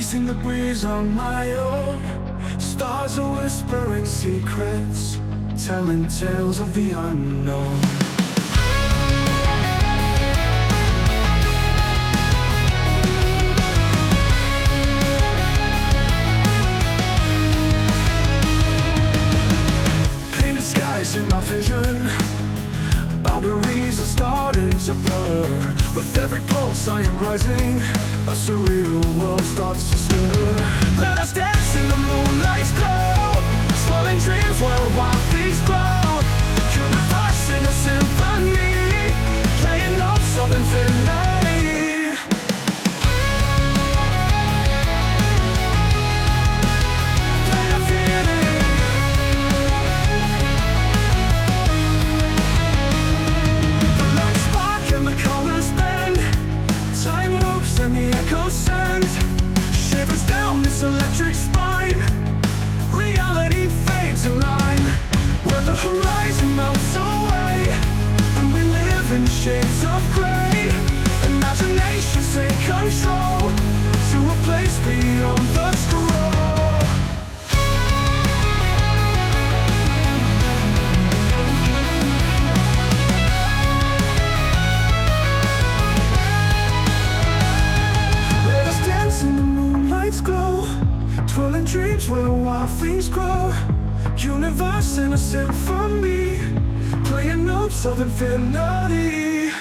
chasing the breeze on my own. Stars are whispering secrets, telling tales of the unknown. Painted skies in my vision, boundaries are starting to blur. With every pulse I am rising, a surreal world starts to stir. Let us dance in the moonlight's glow, swirling dreams where wild things grow. Universe in a symphony, playing notes of infinity. Play infinity. The light spark and the colors bend, time loops and the echo sends shivers down this electric spine. Reality fades in line, where the horizon melts away, and we live in shades of gray. Imaginations take control to a place beyond the scroll. Let us dance in the moonlight's glow, twirling dreams where wild things grow. Universe in a symphony, playing notes of infinity.